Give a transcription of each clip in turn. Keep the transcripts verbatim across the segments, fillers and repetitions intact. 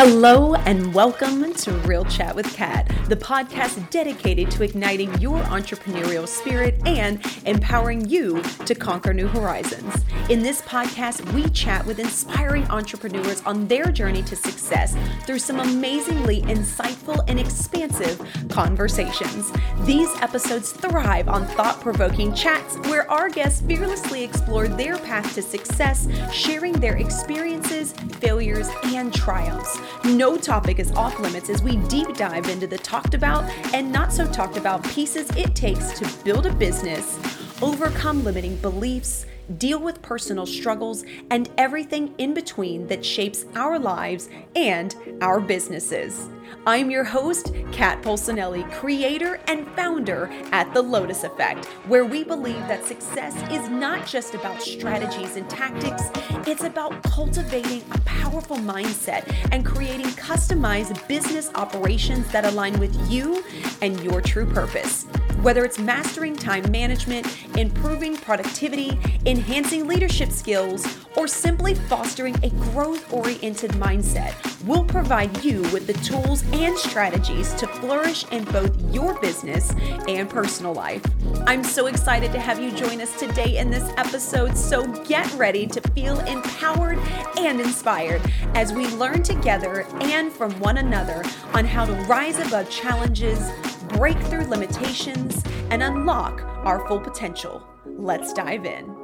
Hello and welcome to Real Chat with Kat, the podcast dedicated to igniting your entrepreneurial spirit and empowering you to conquer new horizons. In this podcast, we chat with inspiring entrepreneurs on their journey to success through some amazingly insightful and expansive conversations. These episodes thrive on thought-provoking chats where our guests fearlessly explore their path to success, sharing their experiences, failures, and triumphs. No topic is off limits as we deep dive into the talked about and not so talked about pieces it takes to build a business, overcome limiting beliefs, deal with personal struggles, and everything in between that shapes our lives and our businesses. I'm your host, Kat Polsinelli, creator and founder at The Lotus Effect, where we believe that success is not just about strategies and tactics, it's about cultivating a powerful mindset and creating customized business operations that align with you and your true purpose. Whether it's mastering time management, improving productivity, enhancing leadership skills, or simply fostering a growth-oriented mindset, we'll provide you with the tools and strategies to flourish in both your business and personal life. I'm so excited to have you join us today in this episode, so get ready to feel empowered and inspired as we learn together and from one another on how to rise above challenges, break through limitations, and unlock our full potential. Let's dive in.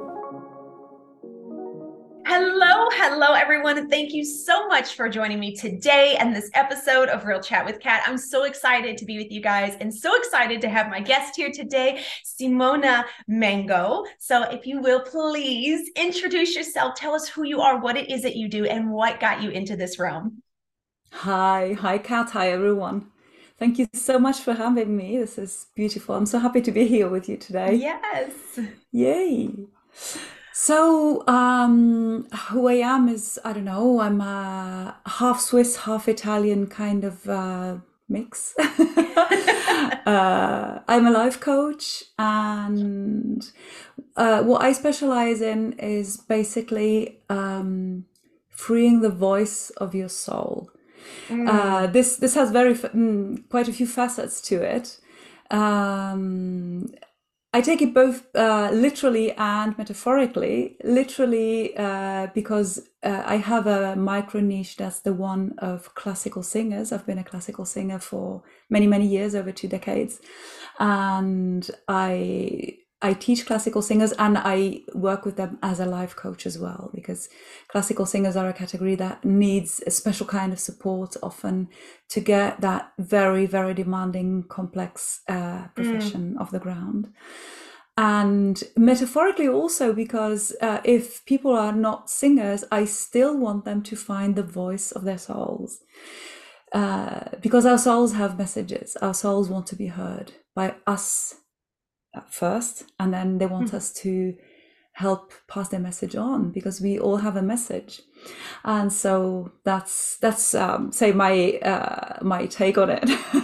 Hello, hello, everyone, and thank you so much for joining me today and this episode of Real Chat with Kat. I'm so excited to be with you guys and so excited to have my guest here today, Simona Mango. So if you will, please introduce yourself, tell us who you are, what it is that you do, and what got you into this realm. Hi, hi, Kat. Hi, everyone. Thank you so much for having me. This is beautiful. I'm so happy to be here with you today. Yes. Yay. So, um, who I am is, I don't know, I'm a half Swiss, half Italian kind of uh, mix. uh, I'm a life coach, and uh, what I specialize in is basically um, freeing the voice of your soul. Mm. Uh, this this has very mm, quite a few facets to it. Um, I take it both uh, literally and metaphorically. Literally, uh, because uh, I have a micro niche that's the one of classical singers. I've been a classical singer for many, many years, over two decades. And I I teach classical singers and I work with them as a life coach as well, because classical singers are a category that needs a special kind of support often to get that very, very demanding, complex uh, profession mm. off the ground. And metaphorically also, because uh, if people are not singers, I still want them to find the voice of their souls. Uh, because our souls have messages. Our souls want to be heard by us at first, and then they want mm. us to help pass their message on, because we all have a message. And so that's that's um, say my uh, my take on it.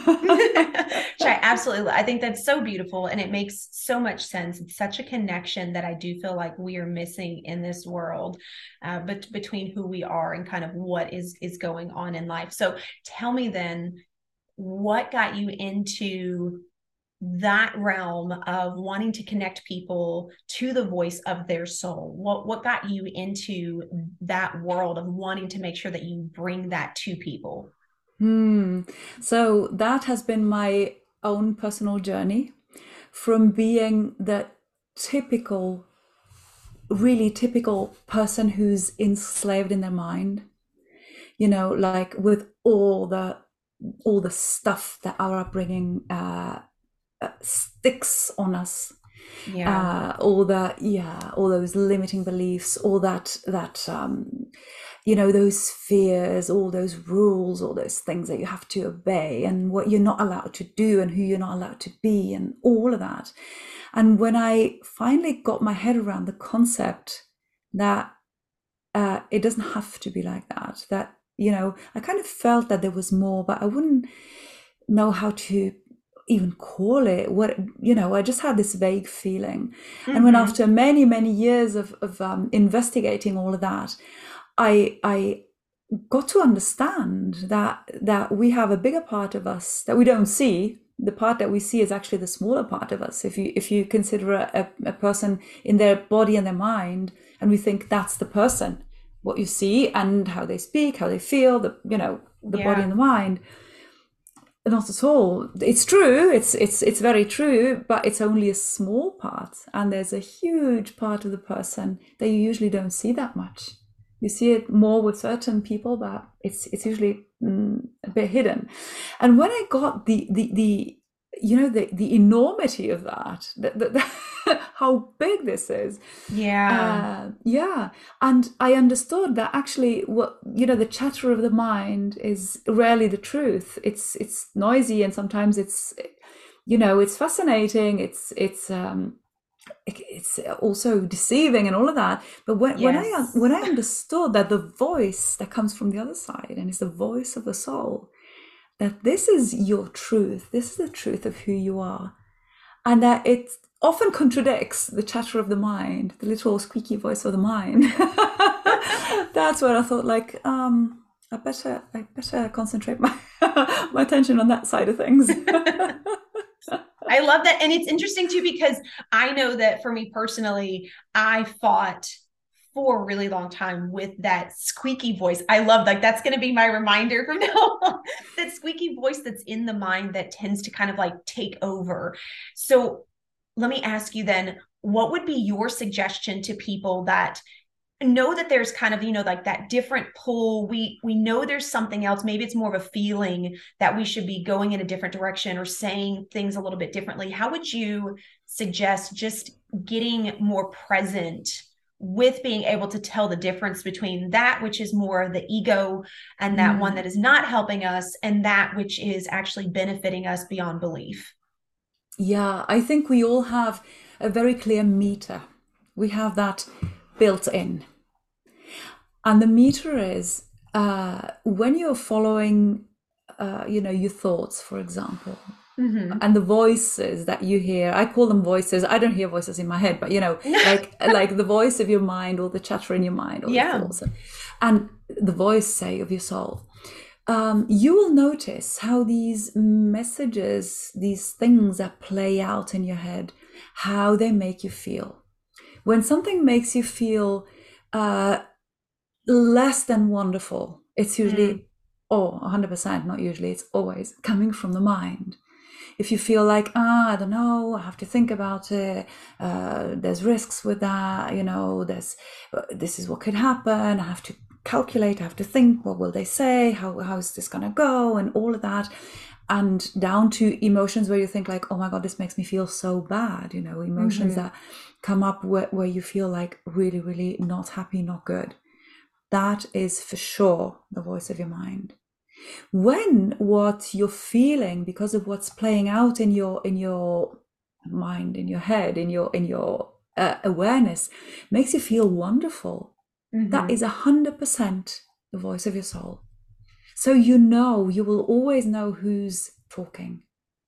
Sure, absolutely. I think that's so beautiful, and it makes so much sense. It's such a connection that I do feel like we are missing in this world, uh, but between who we are and kind of what is is going on in life. So tell me then, what got you into that realm of wanting to connect people to the voice of their soul? What what got you into that world of wanting to make sure that you bring that to people? Hmm. So that has been my own personal journey from being the typical, really typical person who's enslaved in their mind, you know, like with all the all the stuff that our upbringing uh Uh, sticks on us, yeah uh, all that yeah all those limiting beliefs, all that that um you know, those fears, all those rules, all those things that you have to obey, and what you're not allowed to do and who you're not allowed to be, and all of that. And when I finally got my head around the concept that uh it doesn't have to be like that, that, you know, I kind of felt that there was more, but I wouldn't know how to even call it what, you know, I just had this vague feeling. Mm-hmm. And when after many, many years of, of um, investigating all of that, I, I got to understand that that we have a bigger part of us that we don't see. The part that we see is actually the smaller part of us. If you if you consider a, a person in their body and their mind, and we think that's the person, what you see and how they speak, how they feel, the you know the Yeah. body and the mind. Not at all. It's true. It's it's it's very true, but it's only a small part, and there's a huge part of the person that you usually don't see that much. You see it more with certain people, but it's it's usually mm, a bit hidden. And when I got the the the you know the the enormity of that, the, the, the how big this is, Yeah. uh, yeah, and I understood that actually, what you know, the chatter of the mind is rarely the truth. It's it's noisy, and sometimes it's, you know, it's fascinating. It's it's um, it's also deceiving and all of that. But when when I Yes. when I understood that the voice that comes from the other side, and it's the voice of the soul, that this is your truth. This is the truth of who you are, and that it often contradicts the chatter of the mind, the little squeaky voice of the mind. That's where I thought, like, um, I better, I better concentrate my my attention on that side of things. I love that. And it's interesting too, because I know that for me personally, I fought for a really long time with that squeaky voice. I love, like, that's going to be my reminder from now on, that squeaky voice that's in the mind that tends to kind of like take over. So let me ask you then, what would be your suggestion to people that know that there's kind of, you know, like that different pull? We we know there's something else. Maybe it's more of a feeling that we should be going in a different direction or saying things a little bit differently. How would you suggest just getting more present with being able to tell the difference between that which is more the ego and that mm. one that is not helping us, and that which is actually benefiting us beyond belief? Yeah, I think we all have a very clear meter. We have that built in. And the meter is uh, when you're following, uh, you know, your thoughts, for example, mm-hmm. and the voices that you hear. I call them voices. I don't hear voices in my head, but, you know, like like the voice of your mind, or the chatter in your mind, or yeah. the thoughts, and the voice, say, of your soul. Um, you will notice how these messages, these things that play out in your head, how they make you feel. When something makes you feel uh, less than wonderful, it's usually, mm. oh, one hundred percent, not usually, it's always coming from the mind. If you feel like, ah, I don't know, I have to think about it, uh, there's risks with that, you know, there's, uh, this is what could happen, I have to calculate, I have to think, what will they say, how how is this gonna go, and all of that, and down to emotions where you think like, oh my god, this makes me feel so bad, you know, emotions mm-hmm. that come up where, where you feel like really really not happy, not good. That is for sure the voice of your mind. When what you're feeling because of what's playing out in your in your mind, in your head, in your in your uh, awareness makes you feel wonderful, mm-hmm. that is a hundred percent the voice of your soul. So you know, you will always know who's talking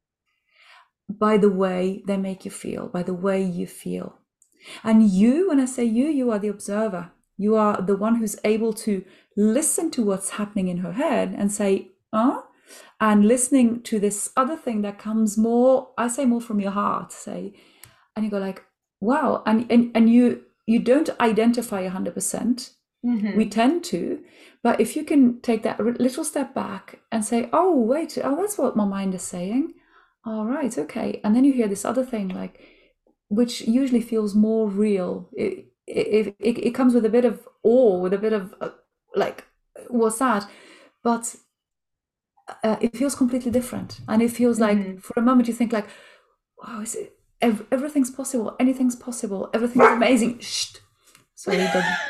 by the way they make you feel, by the way you feel. And you, when I say you, you are the observer. You are the one who's able to listen to what's happening in her head and say, huh? And listening to this other thing that comes more, I say more from your heart, say, and you go like, wow. And and, and you you don't identify one hundred percent. Mm-hmm. We tend to, but if you can take that little step back and say, oh, wait, oh, that's what my mind is saying. All right, okay. And then you hear this other thing, like, which usually feels more real. It, it, it, it comes with a bit of awe, with a bit of uh, like, what's that? But uh, it feels completely different. And it feels mm-hmm. like, for a moment, you think like, wow, is it, ev- everything's possible. Anything's possible. Everything's amazing. Shh. Sorry,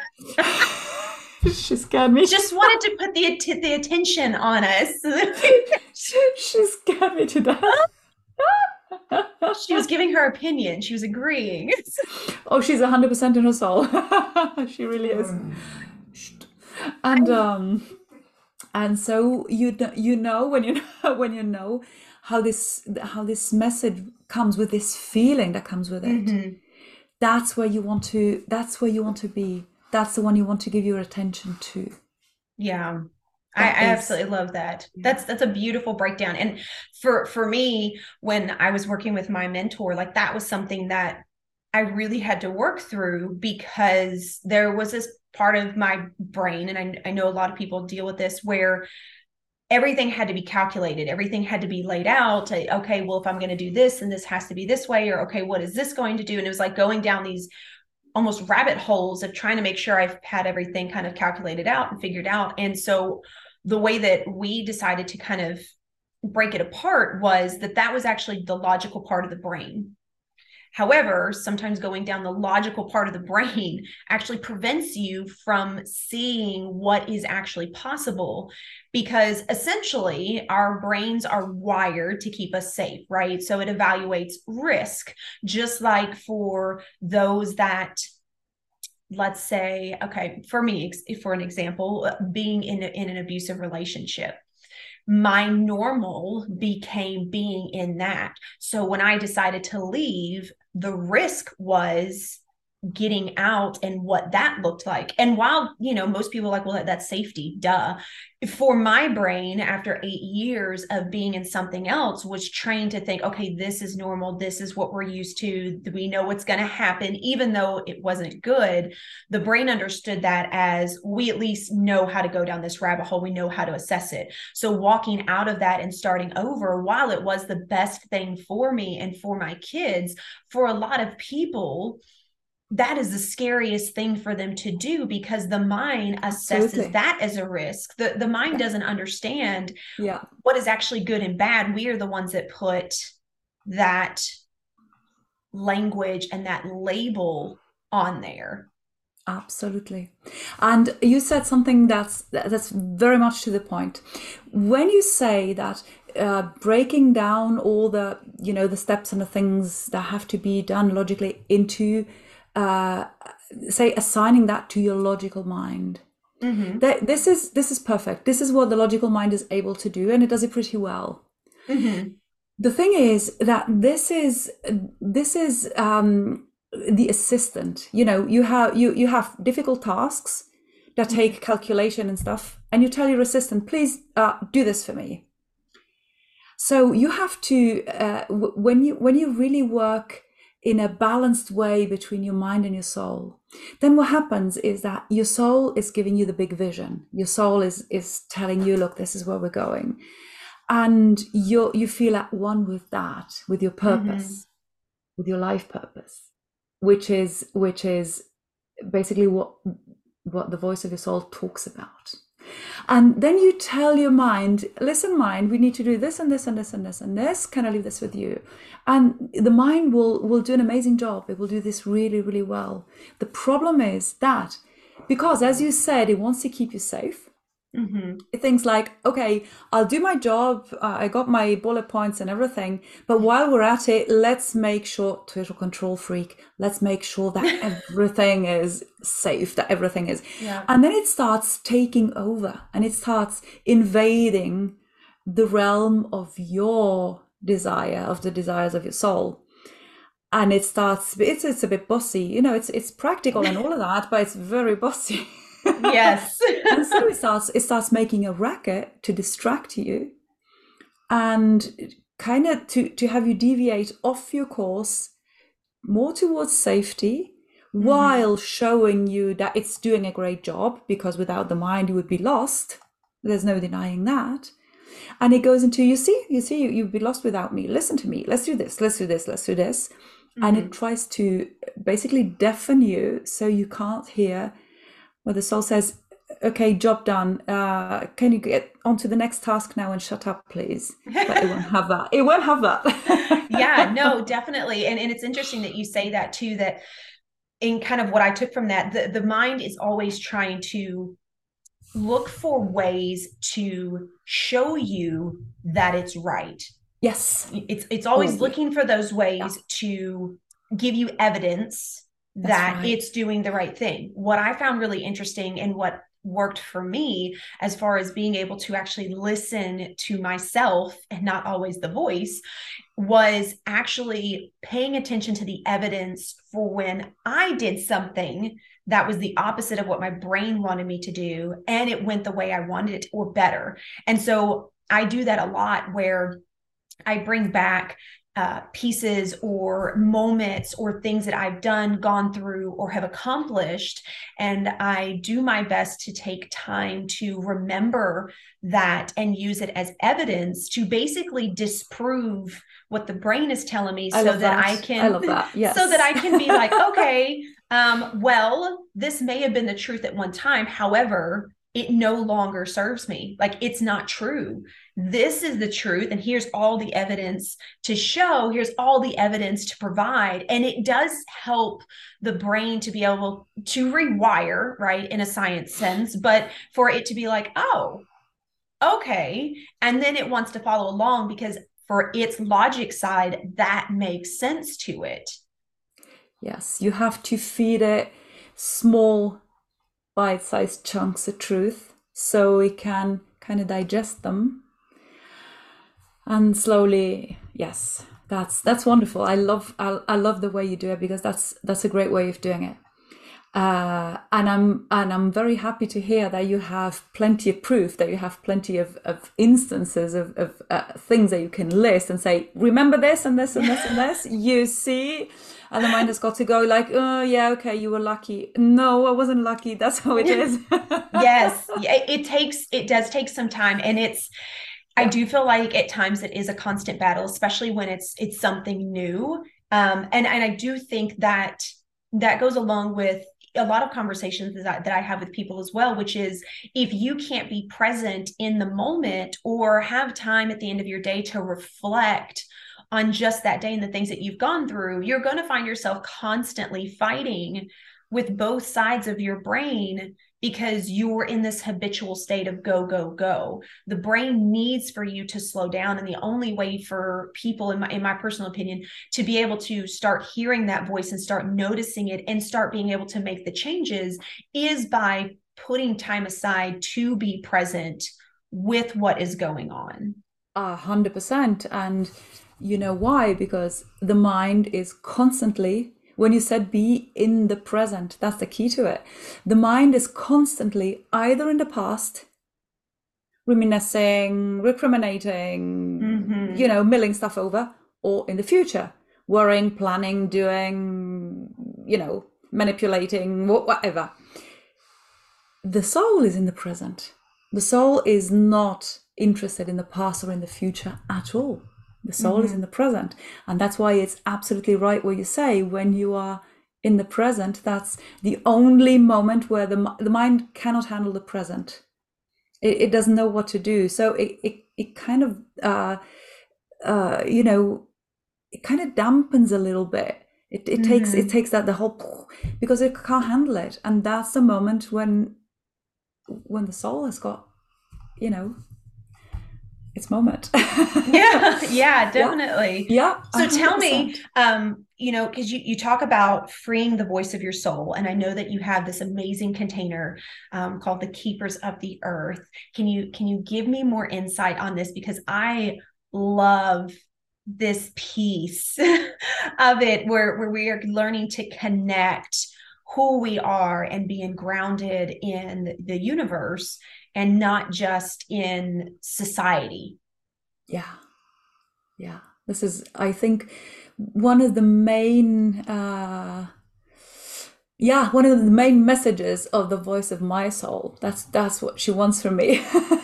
she scared me. Just wanted to put the att- the attention on us. she, she scared me to death. She was giving her opinion. She was agreeing. Oh, she's one hundred percent in her soul. She really is. And um, and so you you know when you know when you know how this how this message comes with this feeling that comes with it. Mm-hmm. That's where you want to. That's where you want to be. That's the one you want to give your attention to. Yeah. I, I That is, absolutely love that. yeah. That's that's a beautiful breakdown. And for for me, when I was working with my mentor, like that was something that I really had to work through, because there was this part of my brain, and I, I know a lot of people deal with this, where everything had to be calculated, everything had to be laid out. Okay, well, if I'm going to do this, and this has to be this way, or okay, what is this going to do? And it was like going down these almost rabbit holes of trying to make sure I've had everything kind of calculated out and figured out. And so the way that we decided to kind of break it apart was that that was actually the logical part of the brain. However, sometimes going down the logical part of the brain actually prevents you from seeing what is actually possible, because essentially our brains are wired to keep us safe, right? So it evaluates risk, just like for those that, let's say, okay, for me, for an example, being in, a, in an abusive relationship, my normal became being in that. So when I decided to leave, the risk was getting out and what that looked like. And while, you know, most people are like, well, that's safety, duh. For my brain, after eight years of being in something else, was trained to think, okay, this is normal. This is what we're used to. We know what's going to happen. Even though it wasn't good, the brain understood that as, we at least know how to go down this rabbit hole. We know how to assess it. So walking out of that and starting over, while it was the best thing for me and for my kids, for a lot of people, that is the scariest thing for them to do, because the mind assesses Absolutely. that as a risk. The, the mind Yeah. doesn't understand Yeah. what is actually good and bad. We are the ones that put that language and that label on there. Absolutely. And you said something that's that's very much to the point. When you say that uh, breaking down all the, you know, the steps and the things that have to be done logically into, uh, say, assigning that to your logical mind. Mm-hmm. That this is this is perfect. This is what the logical mind is able to do, and it does it pretty well. Mm-hmm. The thing is that this is this is um, the assistant. You know, you have you you have difficult tasks that take calculation and stuff, and you tell your assistant, please uh, do this for me. So you have to uh, w- when you when you really work in a balanced way between your mind and your soul, then what happens is that your soul is giving you the big vision. Your soul is is telling you, look, this is where we're going. And you you feel at one with that, with your purpose, mm-hmm. with your life purpose, which is which is basically what what the voice of your soul talks about. And then you tell your mind, listen, mind, we need to do this and this and this and this and this. Can I leave this with you? And the mind will will do an amazing job. It will do this really, really well. The problem is that because, as you said, it wants to keep you safe. Mm-hmm. Things like, okay, I'll do my job. Uh, I got my bullet points and everything. But while we're at it, let's make sure, total control freak, let's make sure that everything is safe, that everything is. Yeah. And then it starts taking over and it starts invading the realm of your desire, of the desires of your soul. And it starts, it's, it's a bit bossy, you know, it's, it's practical and all of that, but it's very bossy. Yes. And so it starts it starts making a racket to distract you and kind of to to have you deviate off your course more towards safety, mm-hmm. while showing you that it's doing a great job, because without the mind you would be lost. There's no denying that. And it goes into, you see you see you, you'd be lost without me, listen to me, let's do this, let's do this, let's do this. Mm-hmm. And it tries to basically deafen you so you can't hear where the soul says, okay, job done. Uh, can you get on to the next task now and shut up, please? But it won't have that. It won't have that. Yeah, no, definitely. And, and it's interesting that you say that too, that in kind of what I took from that, the, the mind is always trying to look for ways to show you that it's right. Yes. It's, it's always oh, looking for those ways yeah. to give you evidence that right. it's doing the right thing. What I found really interesting and what worked for me as far as being able to actually listen to myself and not always the voice was actually paying attention to the evidence for when I did something that was the opposite of what my brain wanted me to do, and it went the way I wanted it, or better. And so I do that a lot, where I bring back uh, pieces or moments or things that I've done, gone through, or have accomplished. And I do my best to take time to remember that and use it as evidence to basically disprove what the brain is telling me, I so love that, that I can, I love that. Yes. so that I can be like, okay, um, well, this may have been the truth at one time. However, it no longer serves me. Like, it's not true. This is the truth. And here's all the evidence to show, here's all the evidence to provide. And it does help the brain to be able to rewire, right, in a science sense, but for it to be like, oh, okay. And then it wants to follow along, because for its logic side, that makes sense to it. Yes, you have to feed it small bite-sized chunks of truth so it can kind of digest them, and slowly, yes, that's that's wonderful. I love I, I love the way you do it, because that's that's a great way of doing it. Uh, and I'm and I'm very happy to hear that you have plenty of proof, that you have plenty of, of instances of, of uh, things that you can list and say, remember this and this and this and this, you see. And the mind has got to go like, oh, yeah, okay, you were lucky. No, I wasn't lucky. That's how it is. Yes. It, it takes, it does take some time. And it's, yeah. I do feel like at times it is a constant battle, especially when it's, it's something new. Um, and, and I do think that that goes along with a lot of conversations that I, that I have with people as well, which is, if you can't be present in the moment or have time at the end of your day to reflect on just that day and the things that you've gone through, you're going to find yourself constantly fighting with both sides of your brain, because you're in this habitual state of go, go, go. The brain needs for you to slow down. And the only way for people, in my, in my personal opinion, to be able to start hearing that voice and start noticing it and start being able to make the changes is by putting time aside to be present with what is going on. A hundred percent. And you know why? Because the mind is constantly, when you said be in the present, that's the key to it. The mind is constantly either in the past, reminiscing, recriminating, mm-hmm. you know, milling stuff over, or in the future, worrying, planning, doing, you know, manipulating, whatever. The soul is in the present. The soul is not interested in the past or in the future at all. The soul mm-hmm. is in the present. And that's why it's absolutely right what you say. When you are in the present, that's the only moment where the, the mind cannot handle the present. It, it doesn't know what to do. So it, it, it kind of, uh, uh, you know, it kind of dampens a little bit. It, it mm-hmm. takes it takes that the whole, because it can't handle it. And that's the moment when, when the soul has got, you know, its moment. yeah, yeah, definitely. Yeah. yeah. So tell me, um, you know, because you, you talk about freeing the voice of your soul. And I know that you have this amazing container um, called the Keepers of the Earth. Can you, can you give me more insight on this? Because I love this piece of it where, where we are learning to connect who we are and being grounded in the universe and not just in society. Yeah. Yeah. This is, I think, one of the main, uh, yeah, one of the main messages of the voice of my soul. That's, that's what she wants from me.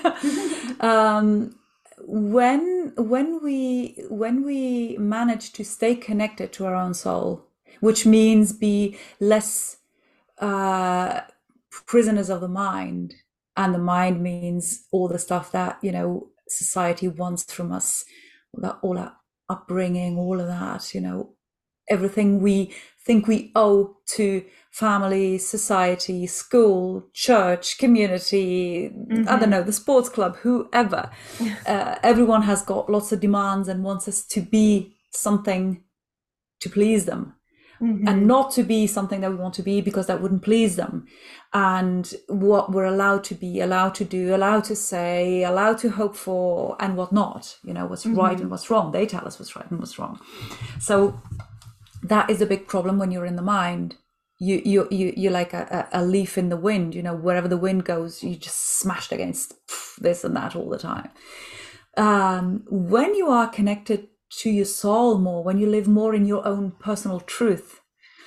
um, when, when we, when we manage to stay connected to our own soul, which means be less uh, prisoners of the mind, and the mind means all the stuff that, you know, society wants from us, all that, all that upbringing, all of that, you know, everything we think we owe to family, society, school, church, community, mm-hmm. I don't know, the sports club, whoever. uh, everyone has got lots of demands and wants us to be something to please them. Mm-hmm. And not to be something that we want to be because that wouldn't please them. And what we're allowed to be, allowed to do, allowed to say, allowed to hope for, and what not, you know, what's mm-hmm. right and what's wrong. They tell us what's right and what's wrong. So that is a big problem when you're in the mind. you you you you're like a, a leaf in the wind. You know, wherever the wind goes, you just smashed against this and that all the time. Um, when you are connected to your soul more, when you live more in your own personal truth,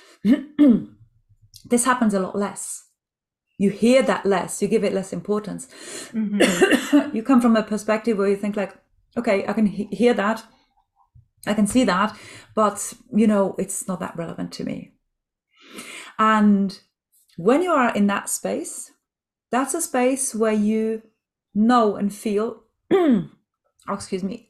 this happens a lot less. You hear that less, you give it less importance. Mm-hmm. You come from a perspective where you think like, okay, I can he- hear that, I can see that, but you know, it's not that relevant to me. And when you are in that space, that's a space where you know and feel oh, excuse me,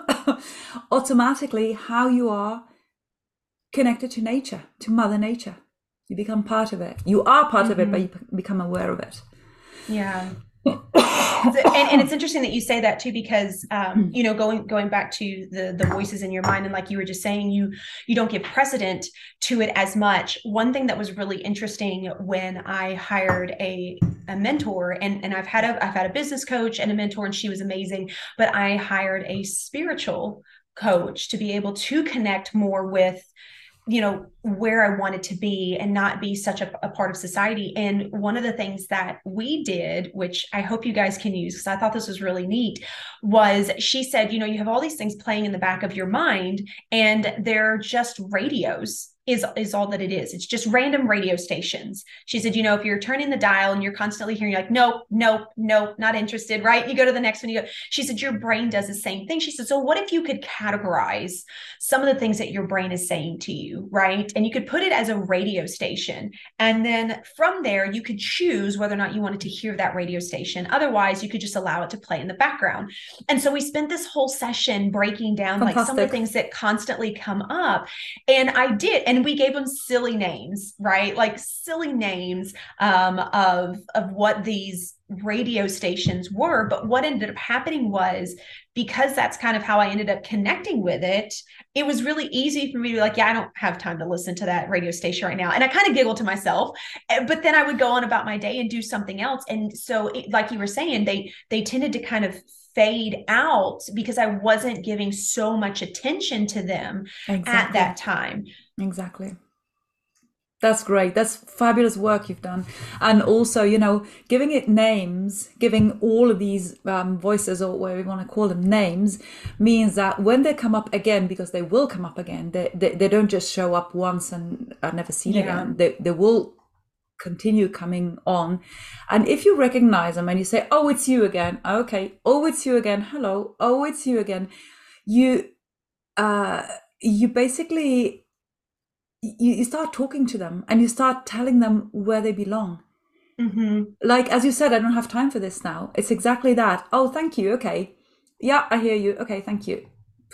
automatically how you are connected to nature, to Mother Nature. You become part of it. You are part mm-hmm. of it, but you become aware of it. Yeah. and, and it's interesting that you say that too, because, um, you know, going, going back to the, the voices in your mind, and like you were just saying, you, you don't give precedent to it as much. One thing that was really interesting when I hired a, a mentor, and, and I've had a, I've had a business coach and a mentor, and she was amazing, but I hired a spiritual coach to be able to connect more with, you know, where I wanted to be and not be such a, a part of society. And one of the things that we did, which I hope you guys can use, because I thought this was really neat, was she said, you know, you have all these things playing in the back of your mind, and they're just radios. Is, is all that it is. It's just random radio stations. She said, you know, if you're turning the dial and you're constantly hearing like, nope, nope, nope, not interested, right? You go to the next one, you go, she said, your brain does the same thing. She said, so what if you could categorize some of the things that your brain is saying to you, right? And you could put it as a radio station. And then from there, you could choose whether or not you wanted to hear that radio station. Otherwise, you could just allow it to play in the background. And so we spent this whole session breaking down Fantastic. like some of the things that constantly come up. And I did. And we gave them silly names, right? Like silly names um, of, of what these radio stations were. But what ended up happening was, because that's kind of how I ended up connecting with it, it was really easy for me to be like, yeah, I don't have time to listen to that radio station right now. And I kind of giggled to myself, but then I would go on about my day and do something else. And so it, like you were saying, they, they tended to kind of fade out because I wasn't giving so much attention to them exactly. at that time. Exactly. That's great. That's fabulous work you've done. And also, you know, giving it names, giving all of these um, voices, or whatever we want to call them, names, means that when they come up again, because they will come up again, they they, they don't just show up once and are never seen yeah. again. They they will continue coming on. And if you recognize them and you say, oh, it's you again. Okay. Oh, it's you again. Hello. Oh, it's you again. You, uh, you basically... You, you start talking to them and you start telling them where they belong. Mm-hmm. Like, as you said, I don't have time for this now. It's exactly that. Oh, thank you. Okay. Yeah, I hear you. Okay, thank you.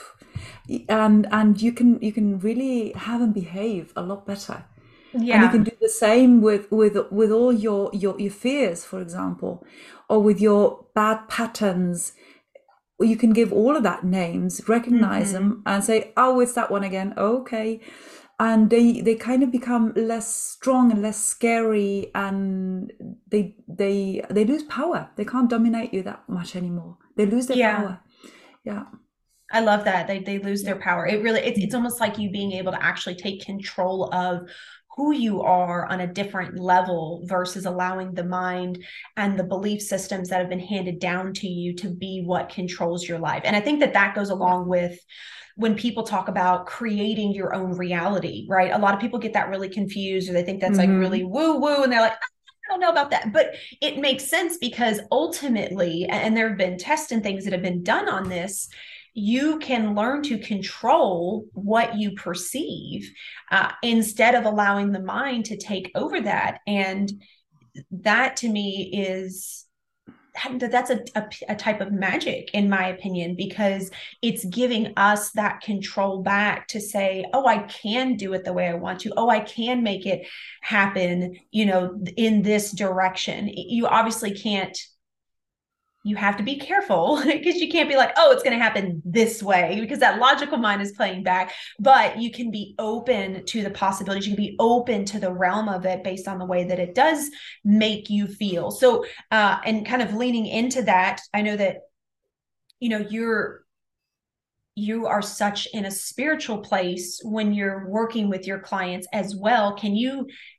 And and you can you can really have them behave a lot better. Yeah. And you can do the same with with with all your your, your fears, for example, or with your bad patterns. You can give all of that names, recognize mm-hmm. them, and say, oh, it's that one again. Okay. And they, they kind of become less strong and less scary, and they they they lose power. They can't dominate you that much anymore. They lose their yeah. power. Yeah. I love that. They they lose their power. It really it's it's almost like you being able to actually take control of who you are on a different level versus allowing the mind and the belief systems that have been handed down to you to be what controls your life. And I think that that goes along with when people talk about creating your own reality, right? A lot of people get that really confused, or they think that's mm-hmm. like really woo woo. And they're like, I don't know about that, but it makes sense, because ultimately, and there have been tests and things that have been done on this, you can learn to control what you perceive uh, instead of allowing the mind to take over that. And that to me is, that's a, a, a type of magic, in my opinion, because it's giving us that control back to say, oh, I can do it the way I want to. Oh, I can make it happen, you know, in this direction. You obviously can't, you have to be careful, because you can't be like, oh, it's going to happen this way, because that logical mind is playing back. But you can be open to the possibilities. You can be open to the realm of it based on the way that it does make you feel. So, uh, and kind of leaning into that, I know that, you know, you're, you are such in a spiritual place when you're working with your clients as well. Can you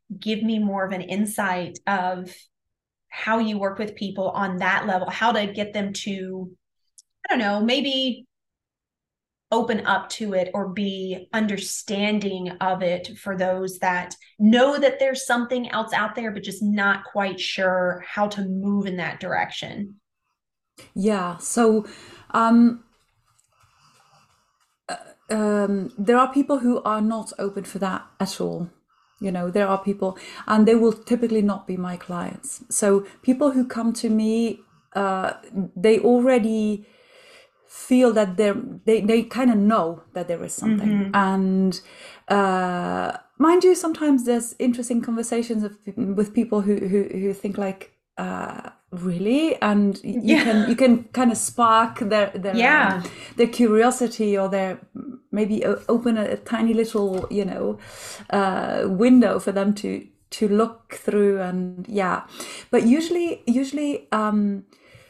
give me more of an insight of how you work with people on that level, how to get them to, I don't know, maybe open up to it or be understanding of it for those that know that there's something else out there, but just not quite sure how to move in that direction? Yeah. So, um, uh, um, there are people who are not open for that at all. You know, there are people, and they will typically not be my clients. So people who come to me, uh, they already feel that they're, they, they kind of know that there is something. Mm-hmm. And uh, mind you, sometimes there's interesting conversations of, with people who, who, who think like, uh, really? And you Yeah. can you can kind of spark their their, Yeah. um, their curiosity, or their maybe o- open a, a tiny little, you know, uh, window for them to to look through. And yeah, but usually usually um,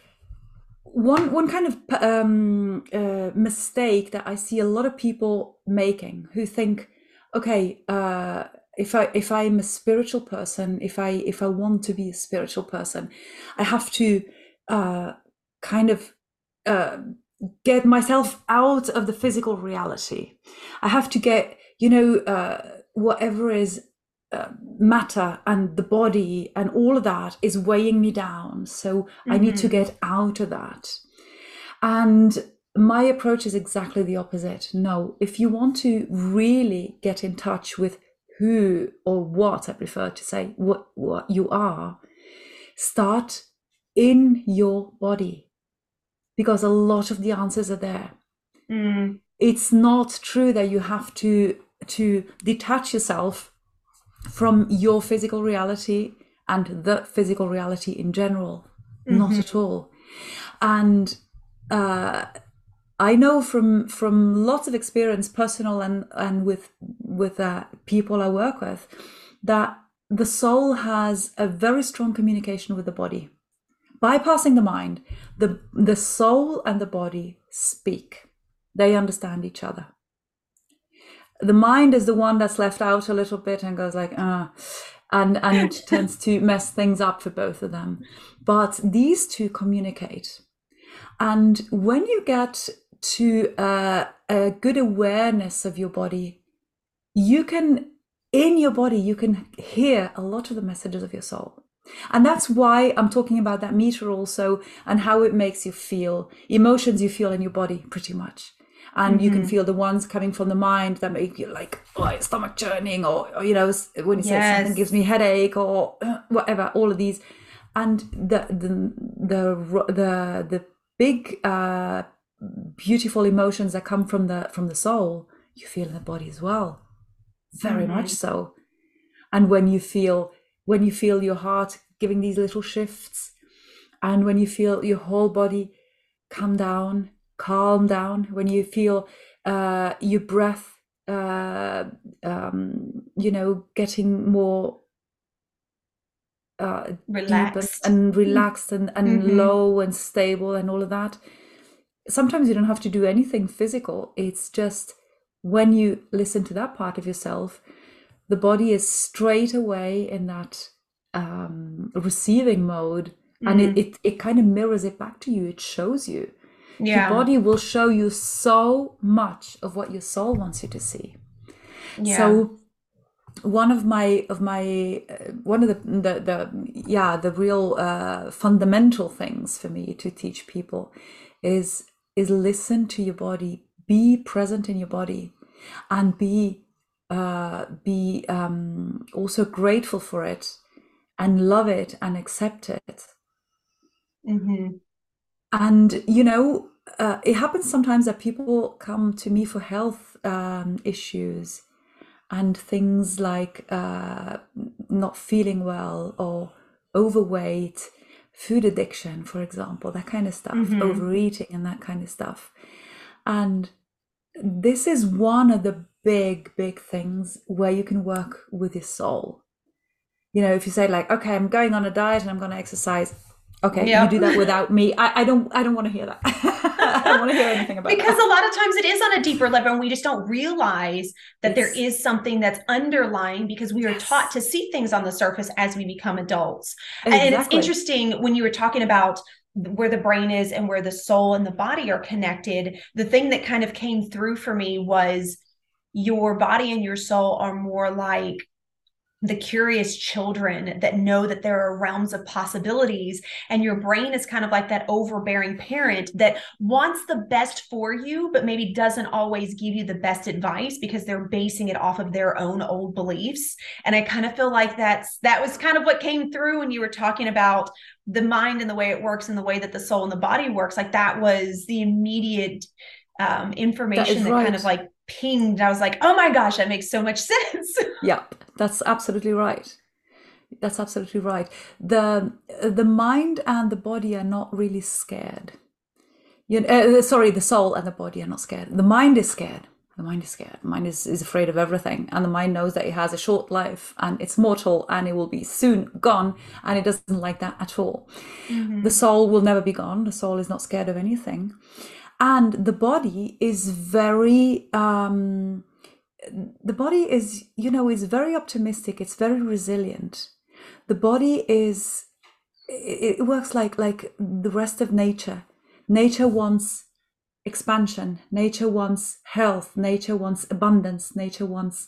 one one kind of um, uh, mistake that I see a lot of people making, who think, okay, uh, if I if I'm a spiritual person, if I if I want to be a spiritual person, I have to uh, kind of uh, get myself out of the physical reality. I have to get, you know, uh, whatever is uh, matter and the body and all of that is weighing me down. So mm-hmm. I need to get out of that. And my approach is exactly the opposite. No, if you want to really get in touch with who or what, I prefer to say, what, what you are, start in your body, because a lot of the answers are there. Mm. It's not true that you have to to detach yourself from your physical reality and the physical reality in general. Mm-hmm. Not at all. And uh, I know from from lots of experience, personal and and with with uh, people I work with, that the soul has a very strong communication with the body. Bypassing the mind, the the soul and the body speak. They understand each other. The mind is the one that's left out a little bit and goes like, ah, and and tends to mess things up for both of them. But these two communicate. And when you get to uh, a good awareness of your body, you can, in your body, you can hear a lot of the messages of your soul. And that's why I'm talking about that meter also, and how it makes you feel, emotions you feel in your body pretty much. And mm-hmm. you can feel the ones coming from the mind that make you like, oh, stomach churning, or, or you know, when you say yes. something gives me headache, or uh, whatever, all of these. And the the the the, the big uh, beautiful emotions that come from the from the soul, you feel in the body as well, very mm-hmm. much so. And when you feel when you feel your heart giving these little shifts, and when you feel your whole body come down, calm down, when you feel uh, your breath, uh, um, you know, getting more uh, relaxed and, and relaxed and, and mm-hmm. low and stable and all of that. Sometimes you don't have to do anything physical. It's just when you listen to that part of yourself, the body is straight away in that um, receiving mode, mm-hmm. and it, it, it kind of mirrors it back to you. It shows you. Yeah. Your body will show you so much of what your soul wants you to see. Yeah. So one of my of my uh, one of the, the the yeah the real uh, fundamental things for me to teach people is is listen to your body, be present in your body, and be uh, be um, also grateful for it, and love it and accept it. Mm-hmm. And, you know, uh, it happens sometimes that people come to me for health um, issues and things like uh, not feeling well, or overweight, food addiction, for example, that kind of stuff, mm-hmm. overeating and that kind of stuff. And this is one of the big, big things where you can work with your soul. You know, if you say like, okay, I'm going on a diet and I'm going to exercise, Okay, Yep. you do that without me. I, I don't I don't want to hear that. I don't want to hear anything about because that. a lot of times it is on a deeper level and we just don't realize that It's, there is something that's underlying because we are yes, taught to see things on the surface as we become adults. And it's exactly. interesting when you were talking about where the brain is and where the soul and the body are connected. The thing that kind of came through for me was your body and your soul are more like the curious children that know that there are realms of possibilities, and your brain is kind of like that overbearing parent that wants the best for you but maybe doesn't always give you the best advice because they're basing it off of their own old beliefs. And I kind of feel like that's that was kind of what came through when you were talking about the mind and the way it works and the way that the soul and the body works. Like that was the immediate um, information that, that that kind of like pinged. I was like, oh my gosh, that makes so much sense. Yep, that's absolutely right. That's absolutely right. The the mind and the body are not really scared. You know, uh, sorry, the soul and the body are not scared. The mind is scared. The mind is scared. The mind is, is afraid of everything. And the mind knows that it has a short life and it's mortal and it will be soon gone. And it doesn't like that at all. Mm-hmm. The soul will never be gone. The soul is not scared of anything. And the body is very, um, the body is, you know, is very optimistic. It's very resilient. The body is, it, it works like, like the rest of nature. Nature wants expansion. Nature wants health. Nature wants abundance. Nature wants,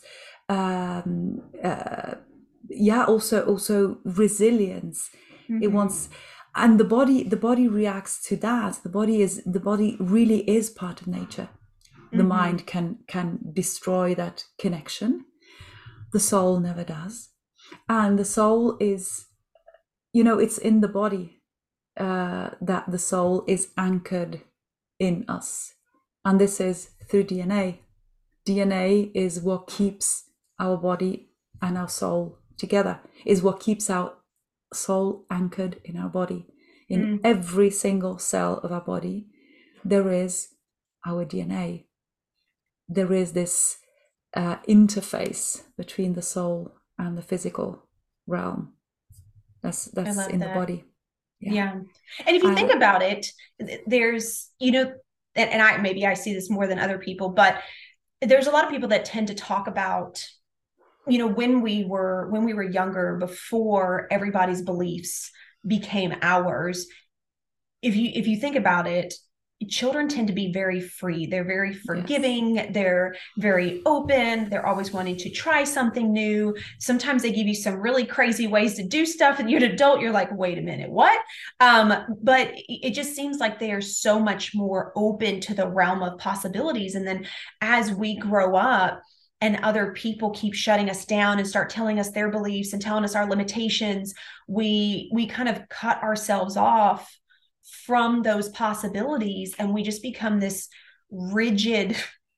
um, uh, yeah, also, also resilience. Mm-hmm. It wants, and the body, the body reacts to that. The body is, the body really is part of nature. The mm-hmm. mind can, can destroy that connection. The soul never does. And the soul is, you know, it's in the body uh, that the soul is anchored in us. And this is through D N A. D N A is what keeps our body and our soul together, is what keeps our soul anchored in our body. In mm. every single cell of our body, there is our D N A. There is this uh, interface between the soul and the physical realm. That's that's in that. the body. Yeah. yeah. And if you uh, think about it, there's, you know, and, and I maybe I see this more than other people, but there's a lot of people that tend to talk about, you know, when we were when we were younger, before everybody's beliefs became ours. If you if you think about it, children tend to be very free. They're very forgiving. Yes. They're very open. They're always wanting to try something new. Sometimes they give you some really crazy ways to do stuff. And you're an adult, you're like, wait a minute, what? Um, but it just seems like they are so much more open to the realm of possibilities. And then as we grow up and other people keep shutting us down and start telling us their beliefs and telling us our limitations, we, we kind of cut ourselves off from those possibilities, and we just become this rigid,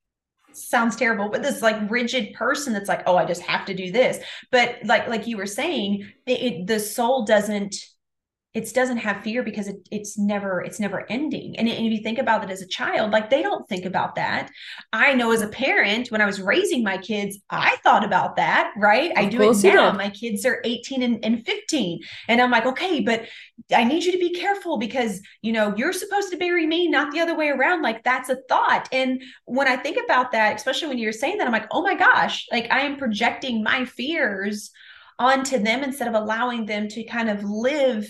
sounds terrible, but this like rigid person that's like, oh, I just have to do this. But like like you were saying, it, it the soul doesn't it doesn't have fear because it, it's never it's never ending. And, and if you think about it as a child, like they don't think about that. I know as a parent, when I was raising my kids, I thought about that, right? I do it now. My kids are eighteen and, and fifteen. And I'm like, okay, but I need you to be careful because, you know, you're supposed to bury me, not the other way around. Like that's a thought. And when I think about that, especially when you're saying that, I'm like, oh my gosh, like I am projecting my fears onto them instead of allowing them to kind of live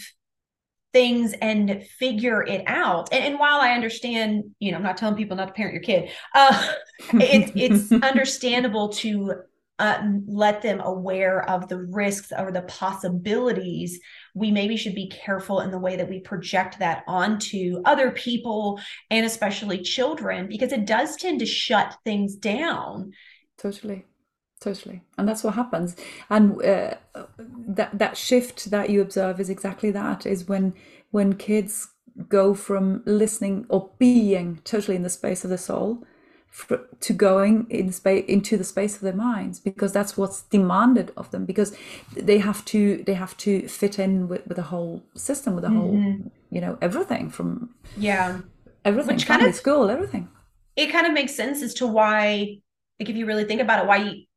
things and figure it out. And, and while I understand, you know, I'm not telling people not to parent your kid, uh, it, it's understandable to uh, let them aware of the risks or the possibilities. We maybe should be careful in the way that we project that onto other people and especially children, because it does tend to shut things down. Totally. Totally. And that's what happens. And uh, that that shift that you observe is exactly that, is when when kids go from listening or being totally in the space of the soul for, to going in space into the space of their minds, because that's what's demanded of them, because they have to they have to fit in with, with the whole system, with the mm-hmm. whole, you know, everything from yeah everything, Which family, kind of, school, everything. It kind of makes sense as to why, like if you really think about it, why you,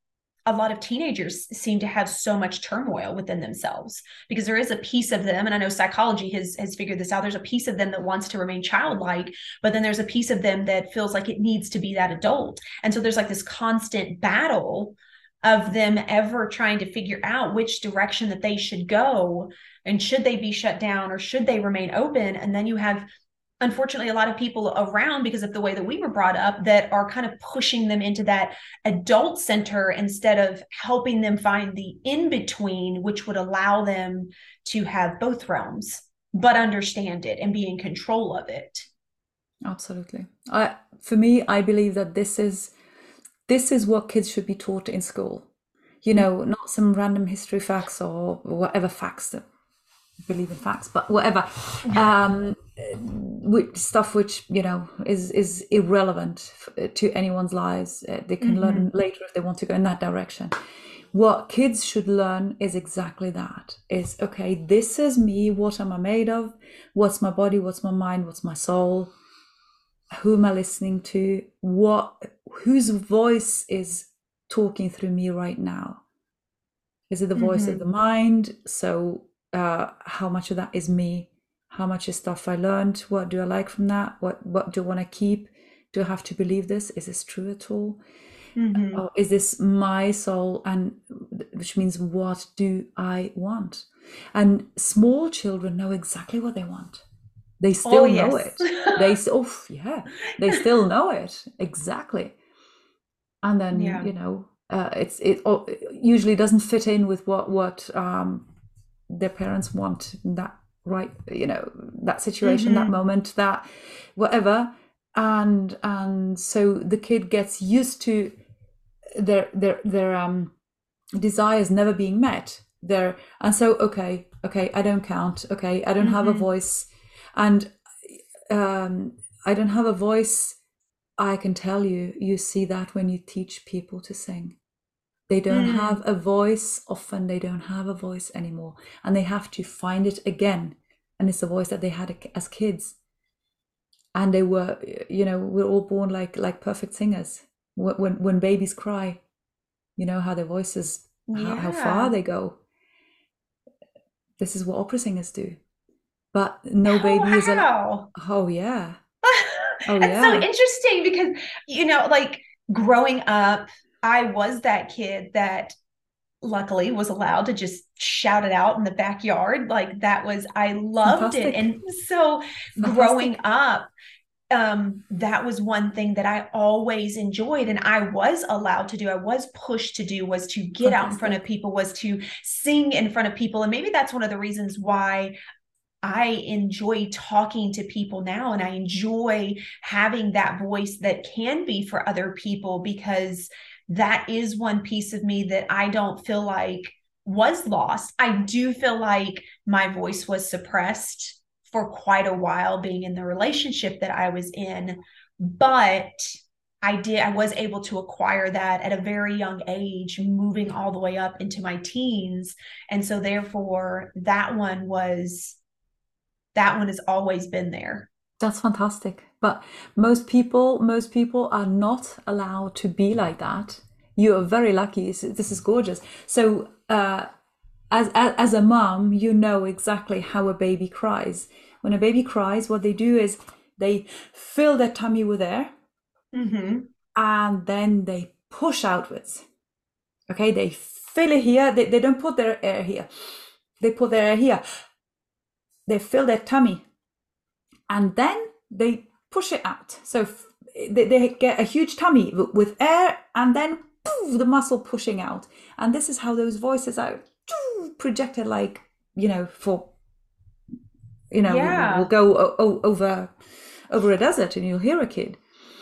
a lot of teenagers seem to have so much turmoil within themselves, because there is a piece of them, and I know psychology has has figured this out, there's a piece of them that wants to remain childlike, but then there's a piece of them that feels like it needs to be that adult. And so there's like this constant battle of them ever trying to figure out which direction that they should go, and should they be shut down or should they remain open. And then you have, unfortunately, a lot of people around, because of the way that we were brought up, that are kind of pushing them into that adult center instead of helping them find the in-between, which would allow them to have both realms, but understand it and be in control of it. Absolutely. I, for me, I believe that this is this is what kids should be taught in school. You know, not some random history facts or whatever facts that believe in facts, but whatever. Um, which stuff which, you know, is is irrelevant to anyone's lives. Uh, they can mm-hmm. learn later if they want to go in that direction. What kids should learn is exactly that. Is, okay, this is me. What am I made of? What's my body? What's my mind? What's my soul? Who am I listening to? What? Whose voice is talking through me right now? Is it the voice mm-hmm. of the mind? So uh, how much of that is me? How much is stuff I learned? What do I like from that? What what do I want to keep? Do I have to believe this? Is this true at all? Mm-hmm. Or is this my soul? And which means, what do I want? And small children know exactly what they want. They still oh, yes. know it. They oh yeah, they still know it exactly. And then yeah. you know, uh, it's it usually doesn't fit in with what what um, their parents want in that. Right, you know, that situation, mm-hmm. that moment, that whatever, and and so the kid gets used to their their their um desires never being met. Their and so okay, okay, I don't count. Okay, I don't mm-hmm. have a voice, and um, I don't have a voice. I can tell you, you see that when you teach people to sing. They don't mm. have a voice. Often they don't have a voice anymore, and they have to find it again. And it's the voice that they had as kids. And they were, you know, we're all born like like perfect singers. When when babies cry, you know how their voices, yeah. how, how far they go. This is what opera singers do. But no oh, baby is allowed. Oh yeah. Oh yeah. It's so interesting because, you know, like growing up, I was that kid that luckily was allowed to just shout it out in the backyard. Like that was, I loved Fantastic. It. And so Fantastic. Growing up, um, that was one thing that I always enjoyed. And I was allowed to do, I was pushed to do, was to get Fantastic. Out in front of people, was to sing in front of people. And maybe that's one of the reasons why I enjoy talking to people now. And I enjoy having that voice that can be for other people, because that is one piece of me that I don't feel like was lost. I do feel like my voice was suppressed for quite a while being in the relationship that I was in, but I did, I was able to acquire that at a very young age, moving all the way up into my teens. And so therefore that one was, that one has always been there. That's fantastic. But most people, most people are not allowed to be like that. You are very lucky. This is gorgeous. So uh, as, as, as a mom, you know exactly how a baby cries. When a baby cries, what they do is they fill their tummy with air, mm-hmm. and then they push outwards. Okay, they fill it here. They, they don't put their air here. They put their air here. They fill their tummy, and then they push it out. So they, they get a huge tummy with air, and then poof, the muscle pushing out. And this is how those voices are projected, like, you know, for, you know, yeah. we'll, we'll go o- o- over over a desert and you'll hear a kid.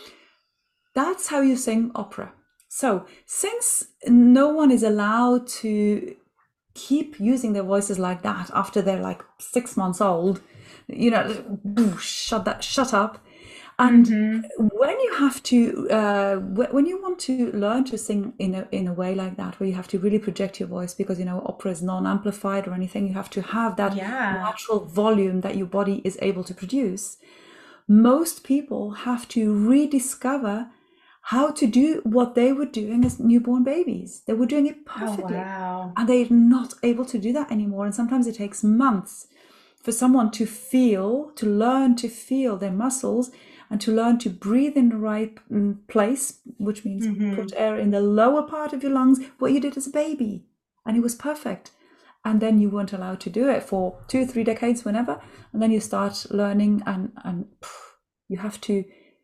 That's how you sing opera. So since no one is allowed to keep using their voices like that after they're like six months old, you know, shut that, shut up. And mm-hmm. when you have to, uh, when you want to learn to sing in a in a way like that, where you have to really project your voice, because, you know, opera is non-amplified or anything, you have to have that yeah. natural volume that your body is able to produce. Most people have to rediscover how to do what they were doing as newborn babies. They were doing it perfectly. Oh, wow. And they're not able to do that anymore. And sometimes it takes months for someone to feel, to learn to feel their muscles and to learn to breathe in the right place, which means mm-hmm. put air in the lower part of your lungs, what you did as a baby. And it was perfect. And then you weren't allowed to do it for two, three decades, whenever. And then you start learning and, and pff, you have to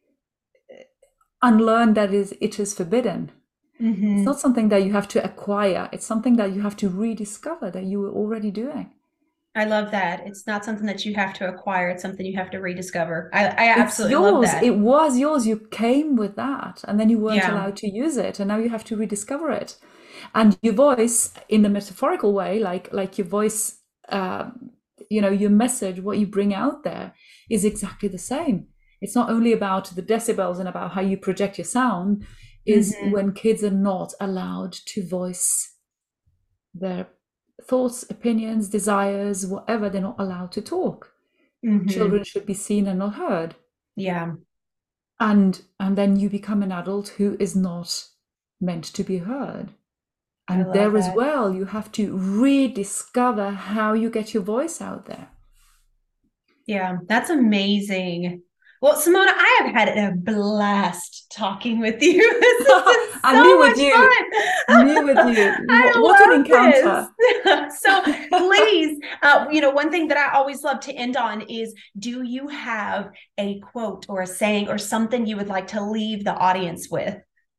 unlearn that is it is forbidden. Mm-hmm. It's not something that you have to acquire. It's something that you have to rediscover that you were already doing. I love that. It's not something that you have to acquire. It's something you have to rediscover. I, I absolutely it's yours. love that. It was yours. You came with that and then you weren't yeah. allowed to use it. And now you have to rediscover it. And your voice, in the metaphorical way, like like your voice, uh, you know, your message, what you bring out there is exactly the same. It's not only about the decibels and about how you project your sound, is mm-hmm. when kids are not allowed to voice their thoughts, opinions, desires, whatever. They're not allowed to talk. Mm-hmm. Children should be seen and not heard. Yeah. And and then you become an adult who is not meant to be heard. And there that. as well, you have to rediscover how you get your voice out there. Yeah, that's amazing. Well, Simona, I have had a blast talking with you. This has been so and me much with you. fun. Me with you. I what love an encounter. So please, uh, you know, one thing that I always love to end on is, do you have a quote or a saying or something you would like to leave the audience with?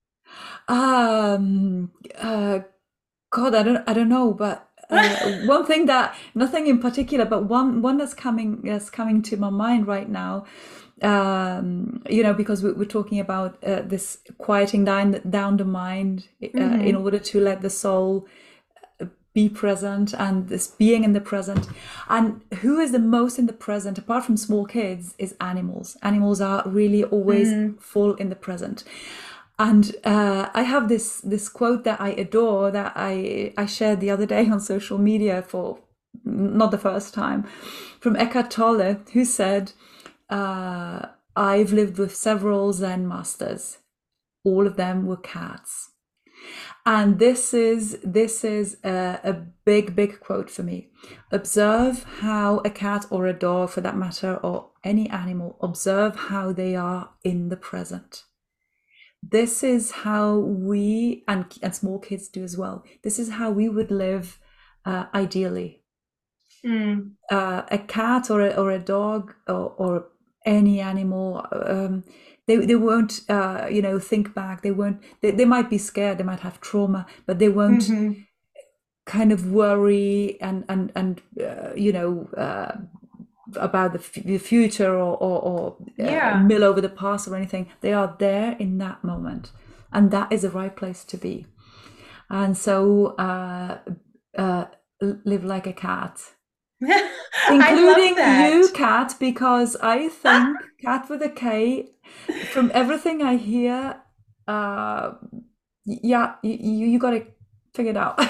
Um, uh, God, I don't, I don't know, but uh, one thing that, nothing in particular, but one, one that's coming, that's coming to my mind right now. Um, you know, because we, we're talking about uh, this quieting down, down the mind uh, mm-hmm. in order to let the soul be present, and this being in the present. And who is the most in the present, apart from small kids, is animals. Animals are really always mm. full in the present. And uh, I have this this quote that I adore that I, I shared the other day on social media for not the first time, from Eckhart Tolle, who said, uh, I've lived with several Zen masters. All of them were cats. And this is this is a, a big, big quote for me. Observe how a cat or a dog, for that matter, or any animal, observe how they are in the present. This is how we, and, and small kids do as well, this is how we would live uh, ideally. Mm. Uh, a cat or a, or a dog or, or any animal, um, they they won't, uh, you know, think back. They won't, they, they might be scared, they might have trauma, but they won't mm-hmm. kind of worry and, and, and uh, you know, uh, about the, f- the future or, or, or yeah. uh, mill over the past or anything. They are there in that moment, and that is the right place to be. And so uh, uh, live like a cat, including you, Kat, because I think Kat with a K, from everything I hear, uh, yeah, you, you got to figure it out.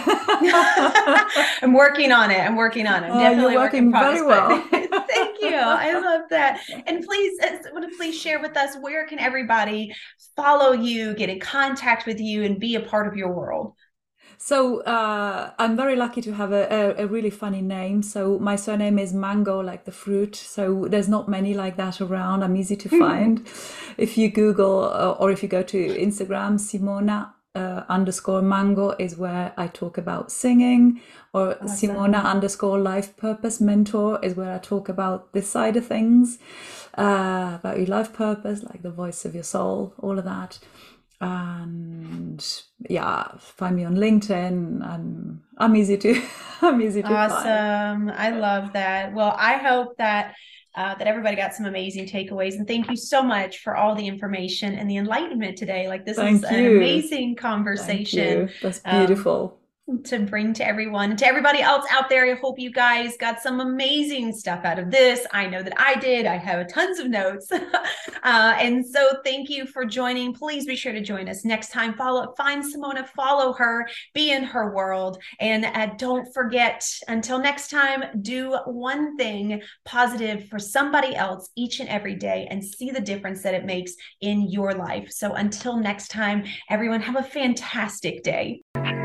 I'm working on it. I'm working on it. I'm uh, definitely you're working very well. Thank you. I love that. And please, uh, would you please share with us, where can everybody follow you, get in contact with you, and be a part of your world? So uh, I'm very lucky to have a, a, a really funny name. So my surname is Mango, like the fruit. So there's not many like that around. I'm easy to find. If you Google uh, or if you go to Instagram, Simona uh, underscore Mango is where I talk about singing, or awesome. Simona underscore life purpose mentor is where I talk about this side of things, uh, about your life purpose, like the voice of your soul, all of that. And yeah, find me on LinkedIn, and I'm easy to I'm easy to awesome. find. I love that. Well, I hope that uh, that everybody got some amazing takeaways, and thank you so much for all the information and the enlightenment today. Like this thank is you. An amazing conversation. That's beautiful. Um, to bring to everyone. To everybody else out there, I hope you guys got some amazing stuff out of this. I know that I did. I have tons of notes. uh, and so thank you for joining. Please be sure to join us next time. Follow, find Simona, follow her, be in her world. And uh, don't forget, until next time, do one thing positive for somebody else each and every day and see the difference that it makes in your life. So until next time, everyone, have a fantastic day.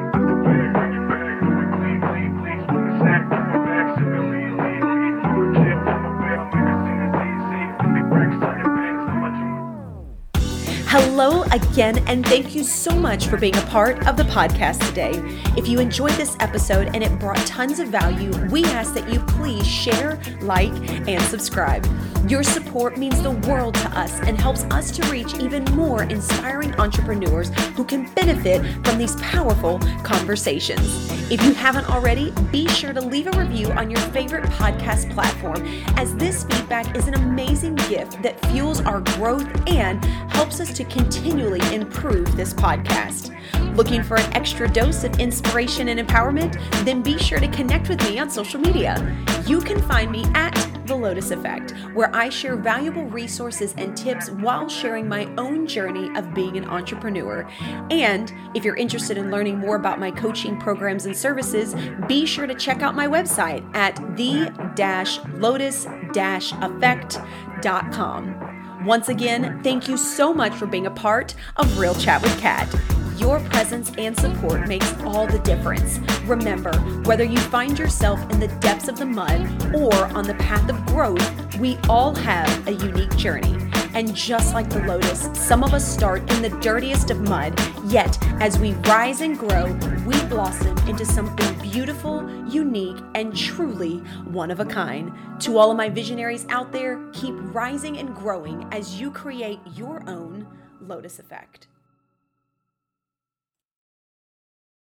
Hello again, and thank you so much for being a part of the podcast today. If you enjoyed this episode and it brought tons of value, we ask that you please share, like, and subscribe. Your support means the world to us and helps us to reach even more inspiring entrepreneurs who can benefit from these powerful conversations. If you haven't already, be sure to leave a review on your favorite podcast platform, as this feedback is an amazing gift that fuels our growth and helps us to continually improve this podcast. Looking for an extra dose of inspiration and empowerment? Then be sure to connect with me on social media. You can find me at The Lotus Effect, where I share valuable resources and tips while sharing my own journey of being an entrepreneur. And if you're interested in learning more about my coaching programs and services, be sure to check out my website at the lotus effect dot com. Once again, thank you so much for being a part of Real Chat with Kat. Your presence and support makes all the difference. Remember, whether you find yourself in the depths of the mud or on the path of growth, we all have a unique journey. And just like the lotus, some of us start in the dirtiest of mud, yet as we rise and grow, we blossom into something beautiful, unique, and truly one of a kind. To all of my visionaries out there, keep rising and growing as you create your own Lotus Effect.